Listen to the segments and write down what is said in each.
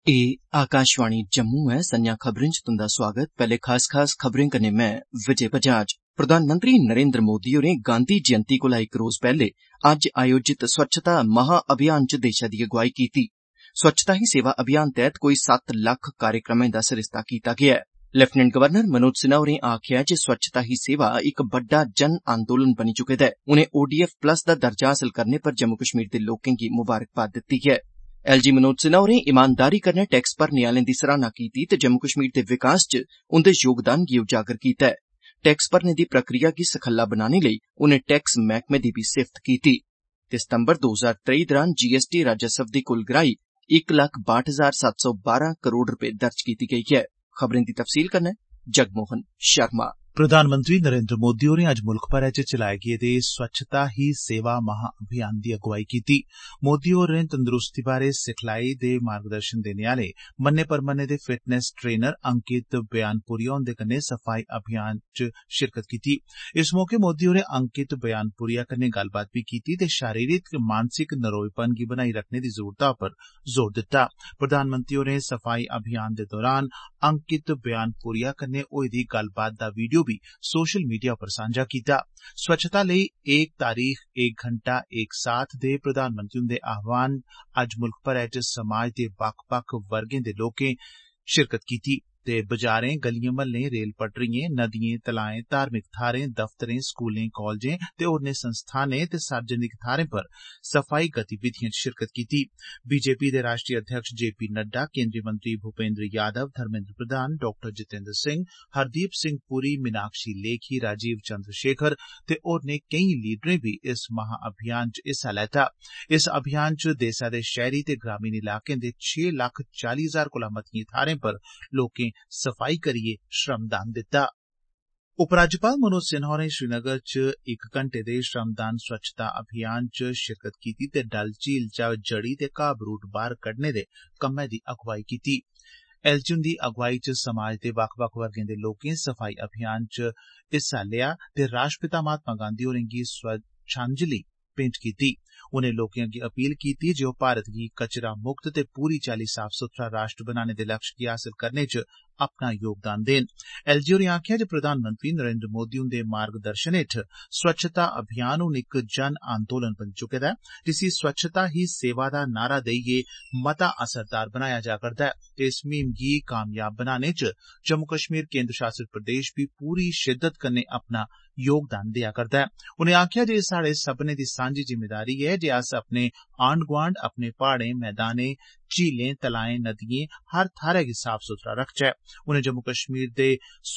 आकाशवाणी जम्मू है। संजा खबरें च तुंदा स्वागत। पहले खास खबरें कन्नै मैं विजय बजाज। प्रधानमंत्री नरेंद्र मोदी होरें गांधी जयंती कोला इक रोज पैहले अज्ज आयोजित स्वच्छता महा अभियान च देशै दी अगुवाई कीती। स्वच्छता ही सेवा अभियान तैहत कोई 7 लक्ख कार्यक्रमें दा सरिस्ता कीता गेआ ऐ। लेफ्टिनेंट गवर्नर मनोज सिन्हा होरें आखेआ जे स्वच्छता ही सेवा इक बड्डा जन आंदोलन बनी चुके दा ऐ। उनें ODF प्लस दा दर्जा हासल करने पर जम्मू कश्मीर दे लोकें गी मुबारकबाद दित्ती ऐ। LG मनोज सिन्हा होरें ईमानदारी कन्नै टैक्स भरने आलें दी सराहना कीती ते जम्मू कश्मीर दे विकास च उंदे योगदान गी उजागर कीता ऐ। टैक्स भरने दी प्रक्रिया गी सखल्ला बनाने लेई उनें टैक्स मैह्कमे दी बी सिफ्त कीती। सितंबर 2023 दौरान GST राजस्व दी कुल गराई 1,62,712 करोड़ रपे दर्ज कीती गेई ऐ। खबरें दी तफसील कन्नै जगमोहन शर्मा। प्रधानमंत्री नरेंद्र मोदी होरें अज्ज मुल्ख भरै च चलाए गेदे स्वच्छता ही सेवा महा अभियान दी अगुवाई कीती। मोदी होरें तंदरुस्ती बारै सिखलाई दे मार्गदर्शन देने आले मन्ने परमन्ने दे फिटनेस ट्रेनर अंकित बयानपुरिया हुंदे कन्नै सफाई अभियान च शिरकत कीती। इस मौके मोदी होरें अंकित बयानपुरिया कन्नै गल्लबात भी कीती ते शारीरिक ते मानसिक नरोएपन गी बनाई रखने दी जरूरता पर जोर दित्ता। प्रधानमंत्री होरें सफाई अभियान दे दौरान अंकित बयानपुरिया कन्नै होई दी गल्लबात दा वीडियो भी सोशल मीडिया पर सांझा कीता। स्वच्छता लेई एक तारीख एक घंटा एक साथ दे प्रधानमंत्री हुंदे आह्वान अज्ज मुल्ख भरै च समाज दे बक्ख-बक्ख वर्गें दे लोकें शिरकत कीती ते बजारें, गलियें महल्लें, रेल पटरियें, नदियें, तलाएं, धार्मिक थारें, दफ्तरें, स्कूलें, कालजें ते होरनें संस्थानें ते सार्वजनिक थारें पर सफाई गतिविधिएं च शिरकत कीती। बीजेपी दे राष्ट्रीय अध्यक्ष JP नड्डा, केंद्रीय मंत्री भूपेंद्र यादव, धर्मेंद्र प्रधान, डॉ जितेंद्र सिंह, हरदीप सिंह पुरी, मीनाक्षी लेखी, राजीव चंद्रशेखर ते होरनें केई लीडरें भी इस महा अभियान च हिस्सा लैता। इस अभियान च देसै दे शैहरी ते ग्रामीण इलाकें दे 6,40,000 कोला मतियें थारें पर लोकें सफाई करियै श्रमदान दित्ता। उपराज्यपाल मनोज सिन्हा होरें श्रीनगर च 1 घंटे दे श्रमदान स्वच्छता अभियान च शिरकत कीती ते डल झील चा जड़ी ते घाह बरूट बाहर कड्डने दे कम्मै दी अगुवाई कीती। LG हुंदी अगुवाई च समाज दे बक्ख-बक्ख वर्गें दे लोकें सफाई अभियान च हिस्सा लेआ ते राष्ट्रपिता महात्मा गांधी होरें गी श्रद्धांजलि भेंट कीती। उनें लोकें अग्गे अपील कीती जे ओह् भारत गी कचरा मुक्त ते पूरी चाल्ली साफ सुथरा राष्ट्र बनाने दे लक्ष्य गी हासल करने च अपना योगदान देन। LG होरें आखेआ जे प्रधानमंत्री नरेंद्र मोदी हुंदे मार्गदर्शन हेठ स्वच्छता अभियान हून इक जन आंदोलन बनी चुके दा ऐ, जिसी स्वच्छता ही सेवा दा नारा देइयै मता असरदार बनाया जा करदा ऐ ते इस मुहिम गी कामयाब बनाने च जम्मू कश्मीर केंद्र शासित प्रदेश बी पूरी शिद्दत कन्नै अपना योगदान देआ करदा ऐ। उनें आखेआ जे एह् साढ़े सब्भनें दी सांझी जिम्मेदारी ऐ जे अस अपने आंढ-गुआंढ, अपने प्हाड़ें, मैदानें, झीलें, तलाएं, नदियें हर थाह्रै गी साफ सुथरा रखचै। उनें जम्मू कश्मीर दे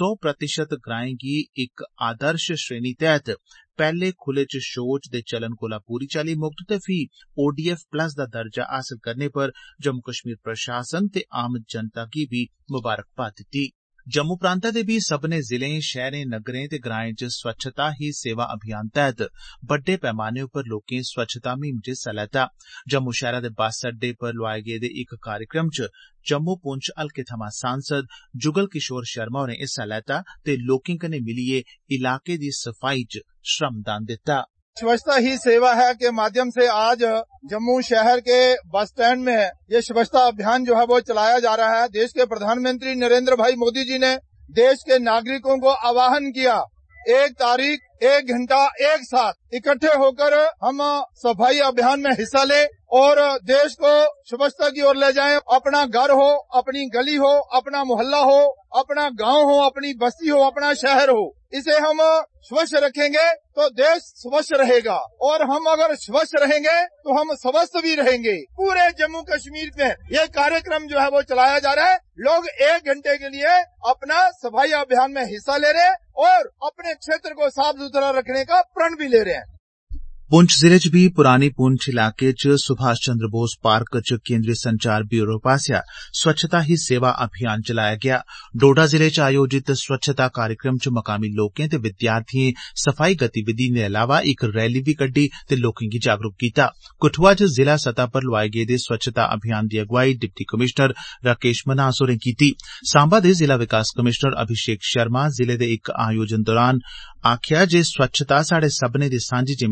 100% ग्राएं गी इक आदर्श श्रेणी तैहत पैहले खुले च शौच दे चलन कोला पूरी चाल्ली मुक्त ते फ्ही ODF प्लस दा दर्जा हासल करने पर जम्मू कश्मीर प्रशासन ते आम जनता गी बी मुबारकबाद दित्ती। जम्मू प्रांतै दे बी सब्भनें जिलें, शैहरें, नगरें ते ग्राएं च स्वच्छता ही सेवा अभियान तैहत बड्डे पैमाने उप्पर लोकें स्वच्छता मुहिम च हिस्सा लैता। जम्मू शैहरा दे बस अड्डे पर लोआए गेदे इक कार्यक्रम च जम्मू पुंछ हल्के थमां सांसद जुगल किशोर शर्मा होरें हिस्सा लैता ते लोकें कन्नै मिलियै इलाके दी सफाई च श्रमदान दित्ता। स्वच्छता ही सेवा है के माध्यम से आज जम्मू शहर के बस स्टैंड में ये स्वच्छता अभियान जो है वो चलाया जा रहा है। देश के प्रधानमंत्री नरेंद्र भाई मोदी जी ने देश के नागरिकों को आह्वान किया, 1 तारीख 1 घंटा एक साथ इकट्ठे होकर हम सफाई अभियान में हिस्सा लें और देश को स्वच्छता की ओर ले जाएं। अपना घर हो, अपनी गली हो, अपना मोहल्ला हो, अपना गांव हो, अपनी बस्ती हो, अपना शहर हो, इसे हम स्वच्छ रखेंगे तो देश स्वच्छ रहेगा और हम अगर स्वच्छ रहेंगे तो हम स्वस्थ भी रहेंगे। पूरे जम्मू कश्मीर में ये कार्यक्रम जो है वो चलाया जा रहा है। लोग 1 घंटे के लिए अपना सफाई अभियान में हिस्सा ले रहे हैं और अपने क्षेत्र को साफ सुथरा रखने का प्रण भी ले रहे हैं। पुंछ जिले च बी पुरानी पुंछ इलाके च सुभाष चंद्र बोस पार्क च केंद्रीय संचार ब्यूरो पास्सेआ स्वच्छता ही सेवा अभियान चलाया गेआ। डोडा जिले च आयोजित स्वच्छता कार्यक्रम च मकामी लोकें ते विद्यार्थिएं सफाई गतिविधिएं दे अलावा इक रैली बी कड्डी ते लोकें गी जागरूक कीता। कठुआ च जिला सतह पर लोआए गेदे स्वच्छता अभियान दी अगुवाई डिप्टी कमिशनर राकेश मन्हास होरें कीती। सांबा दे जिला विकास कमिशनर अभिषेक शर्मा जिले दे इक आयोजन दौरान आखेआ जे स्वच्छता साढ़े सब्भनें दी सांझी जिम्मेदारी ऐ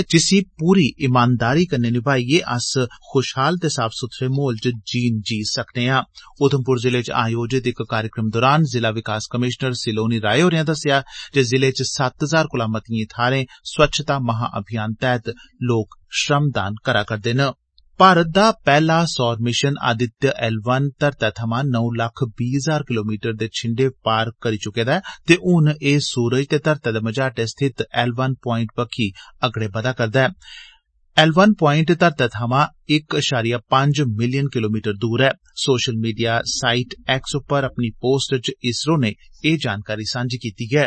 ने जिसी पूरी ईमानदारी कन्नै निभाइयै अस खुशहाल ते साफ सुथरे माहौल च जीन जी सकने आं। उधमपुर जिले च आयोजित इक कार्यक्रम दौरान जिला विकास कमिशनर सिलोनी राय होरें दस्सेआ जे जिले च 7000 कोला मतियें थाहरें स्वच्छता महा अभियान तैहत लोक श्रमदान करा करदे न। भारत दा पैहला सौर मिशन आदित्य L1 धरतै थमां 9,20,000 किलोमीटर दे छिंडे पार करी चुके दा ऐ ते हुन एह् सूरज ते धरतै दे मझाटै स्थित L1 प्वाइंट बक्खी अगड़े बधा करदा ऐ। L1 प्वाइंट धरतै थमां 1.5 मिलियन किलोमीटर दूर ऐ। सोशल मीडिया साइट X उप्पर अपनी पोस्ट च इसरो ने एह् जानकारी सांझी कीती ऐ।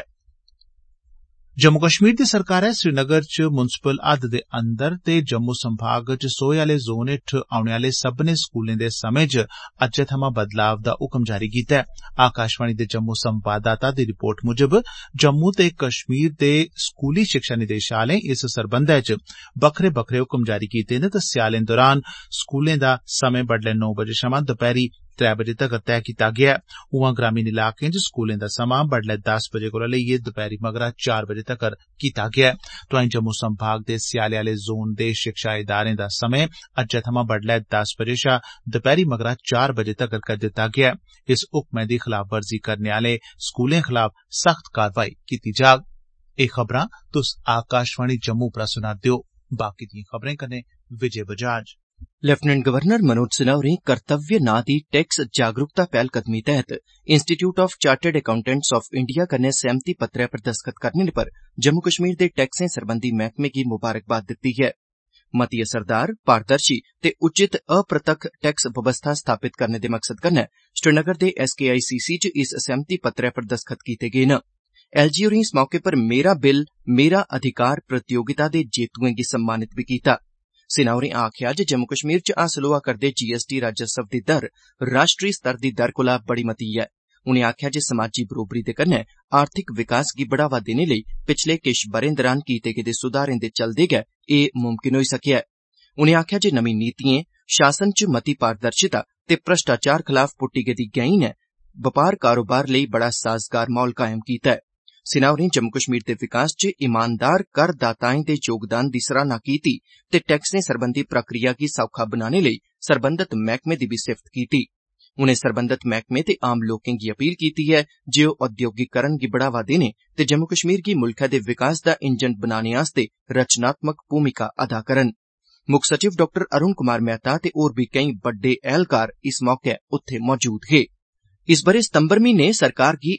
जम्मू कश्मीर दी सरकारै श्रीनगर च म्युनिसिपल हद दे अंदर ते जम्मू संभाग च सोहे आले जोन हेठ औने आले सब्बनें स्कूलें दे समें च अज्जै थमां बदलाव दा हुकम जारी कीता ऐ। आकाशवाणी दे जम्मू संवाददाता दी रिपोर्ट मुजब जम्मू ते कश्मीर दे स्कूली शिक्षा निदेशालय इस सरबंधै च बक्खरे बक्खरे हुकम जारी कीते न ते स्यालें दौरान स्कूलें दा समें बड्डलै 9 बजे शमा दपैहरी 3 बजे तगर तय कीता गेआ ऐ। उआं ग्रामीण इलाकें च स्कूलें दा समां बड्डलै 10 बजे कोला लेइयै दपैहरी मगरा 4 बजे तगर कीता गेआ ऐ। तोआईं जम्मू संभाग दे स्याले आले जोन दे शिक्षा इदारें दा समें अज्जै थमां बड्डलै 10 बजे शा दपैहरी मगरा 4 बजे तगर करी दित्ता गेआ ऐ। इस हुक्मै दी खलाफवर्जी करने आले स्कूलें खलाफ सख्त कारवाई कीती जाग। एह् खबरां तुस आकाशवाणी जम्मू परा सुना'रदे ओ। बाकी दिएं खबरें कन्नै विजय बजाज। लेफ्टिनेंट गवर्नर मनोज सिन्हा होरें कर्तव्य नां दी टैक्स जागरूकता पैह्लकदमी तैह्त institute of chartered accountants of India कन्नै सैह्मति पत्रै पर दस्तखत करने पर जम्मू कश्मीर दे टैक्सें सरबंधी मैह्कमे गी मुबारकबाद दित्ती ऐ। मती असरदार, पारदर्शी ते उचित अप्रत्यक्ष टैक्स बवस्था स्थापित करने दे मकसद कन्नै श्रीनगर दे SKICC च इस सैह्मति पत्रै पर दस्तखत कीते गे न। LG होरें इस मौके पर मेरा बिल मेरा अधिकार प्रतियोगिता दे जेतुएं गी सम्मानित बी कीता। सिन्हा होरें आखेआ जे जम्मू कश्मीर च हासल होआ करदे GST राजस्व दी दर राष्ट्री स्तर दी दर कोला बड़ी मती ऐ। उनें आखेआ जे समाजी बरोबरी दे कन्नै आर्थिक विकास गी बढ़ावा देने लेई पिछले किश ब'रें दरान कीते गेदे सुधारें दे चलदे गै एह् मुमकिन होई सकेआ ऐ। उनें आखेआ जे नमीं नीतिएं, शासन च मती पारदर्शिता ते भ्रष्टाचार खलाफ पुट्टी गेदी गैंई नै बपार कारोबार लेई बड़ा साजगार माहौल कायम कीता ऐ। सिन्हा होरें जम्मू कश्मीर दे विकास च ईमानदार करदाताएं दे योगदान दी सराहना कीती ते टैक्सें सरबंधी प्रक्रिया गी सौखा बनाने लेई सरबंधत मैह्कमे दी बी सिफ्त कीती। उनें सरबंधत मैह्कमे ते आम लोकें गी अपील कीती ऐ जे ओह् औद्योगिकरण गी बढ़ावा देने ते जम्मू कश्मीर गी मुल्खै दे विकास दा इंजन बनाने आस्तै रचनात्मक भूमिका अदा करन। मुक्ख सचिव डॉ अरुण कुमार मेहता ते होर बी केई बड्डे ऐह्लकार इस मौके उत्थे मौजूद हे। इस ब'रे सितंबर म्हीने सरकार गी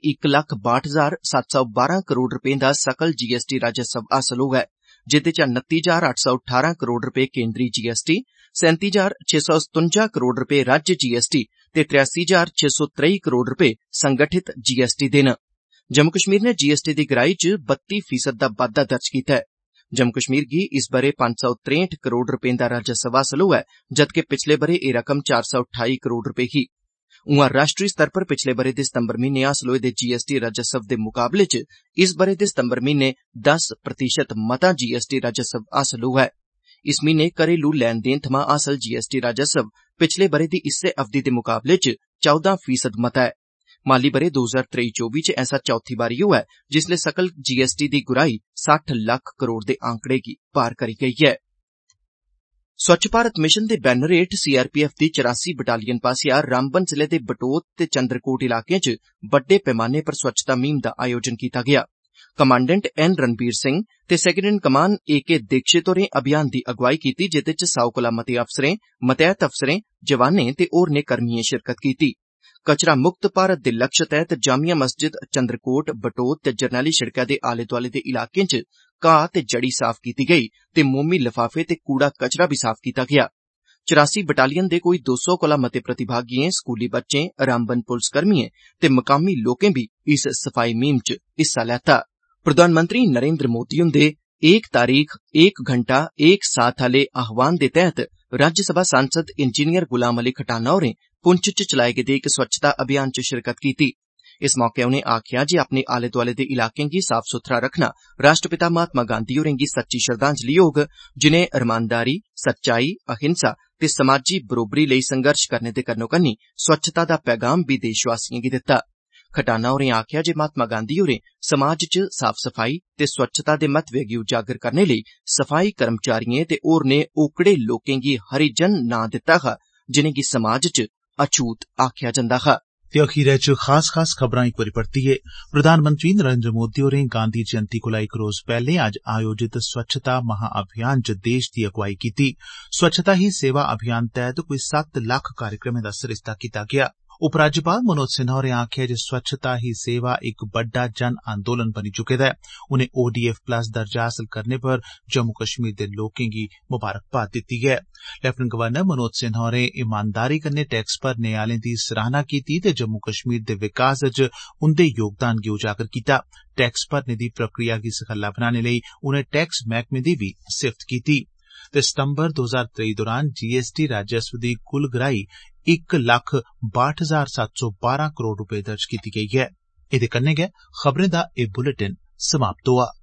1,62,712 करोड़ रपें दा सकल GST राजस्व हासल होआ ऐ, जेह्दे चा 29,818 करोड़ रपे केंद्री GST, 37,657 करोड़ रपे राज्य GST ते 83,623 करोड़ रपे संगठित GST दे न। जम्मू कश्मीर ने GST दी गराई च 32% दा बाद्दा दर्ज कीता ऐ। जम्मू कश्मीर गी इस ब'रे 563 करोड़ रपें दा राजस्व हासल होआ ऐ, जदकि पिछले ब'रे एह् रकम 428 करोड़ रपे ही। उआं राष्ट्री स्तर पर पिछले ब'रे दे सितंबर म्हीने हासल होए दे GST राजस्व दे मुकाबले च इस ब'रे दे सितंबर म्हीने 10% मता GST राजस्व हासल होआ ऐ। इस म्हीने घरेलू लैन देन थमां हासल GST राजस्व पिछले ब'रे दी इस्सै अवधि दे मुकाबले च 14% मता ऐ। माली ब'रे 2023-24 च ऐसा चौथी बारी होआ ऐ जिसलै सकल GST दी गुराई 60 लक्ख करोड़ दे आंकड़े गी पार करी गेई ऐ। स्वच्छ भारत मिशन दे बैनर हेठ CRPF दी 84 बटालियन पास्सेआ रामबन जिले दे बटोत ते चंद्रकोट इलाकें च बड्डे पैमाने पर स्वच्छता मुहिम दा आयोजन कीता गेआ। कमांडेंट N रणबीर सिंह ते सैकेंड इन कमान AK दीक्षित होरें अभियान दी अगुवाई कीती, जेह्दे च 100 कोला मते अफसरें, मतैह्त अफसरें, जवानें ते होरनें कर्मियें शिरकत कीती। कचरा मुक्त भारत दे लक्ष्य तैह्त जामिया मस्जिद चंद्रकोट, बटोत ते जरनैली शिड़कै दे आले दोआले दे इलाकें च घाऽ ते जड़ी साफ कीती गेई ते मोमी लफाफे ते कूड़ा कचरा बी साफ कीता गेआ। 84 बटालियन दे कोई 200 कोला मते प्रतिभागिएं, स्कूली बच्चें, रामबन पुलस कर्मिएं ते मकामी लोकें बी इस सफाई मुहिम च हिस्सा लैता। प्रधानमंत्री नरेंद्र मोदी हुंदे एक तारीख एक घंटा एक साथ आले आह्वान दे तैह्त राज्यसभा सांसद इंजीनियर गुलाम अली खटाना होरें पुंछ च चलाए गेदे इक स्वच्छता अभियान च शिरकत कीती। इस मौके उनें आखेआ जे अपने आले दोआले दे इलाकें गी साफ सुथरा रखना राष्ट्रपिता महात्मा गांधी होरें गी सच्ची श्रद्धांजलि होग, जिनें रमानदारी, सच्चाई, अहिंसा ते समाजी बरोबरी लेई संघर्ष करने दे कन्नो कन्नी स्वच्छता दा पैगाम बी देशवासिएं गी दित्ता। खटाना होरें आखेआ जे महात्मा गांधी होरें समाज च साफ सफाई ते स्वच्छता दे महत्व गी उजागर करने लेई सफाई कर्मचारिएं ते होरनें ओकड़े लोकें गी हरिजन नां दित्ता हा जिनेंगी समाज च अछूत आखेआ जंदा हा। ते अखीरै च खास खबरां इक बारी परतियै। प्रधानमंत्री नरेंद्र मोदी होरें गांधी जयंती कोला इक रोज पैहले अज्ज आयोजित स्वच्छता महा अभियान च देश दी अगुवाई कीती। स्वच्छता ही सेवा अभियान तैहत कोई 7 लक्ख कार्यक्रमें दा सरिस्ता कीता गेआ। उपराज्यपाल मनोज सिन्हा होरें आखेआ जे स्वच्छता ही सेवा इक बड्डा जन आंदोलन बनी चुके दा ऐ। उनें ODF प्लस दर्जा हासल करने पर जम्मू कश्मीर दे लोकें गी मुबारकबाद दित्ती ऐ। लेफ्टिनेंट गवर्नर मनोज सिन्हा होरें ईमानदारी कन्नै टैक्स भरने आलें दी सराहना कीती ते जम्मू कश्मीर दे विकास च उंदे योगदान गी उजागर कीता। टैक्स भरने दी प्रक्रिया गी सखल्ला बनाने लेई उनें टैक्स मैह्कमे दी बी सिफ्त कीती। ते सितंबर 2023 दौरान GST राजस्व दी कुल गराई 1,62,712 करोड़ रपे दर्ज कीती गेई ऐ। एदे कन्नै गै खबरें दा एह बुलेटिन समाप्त होआ।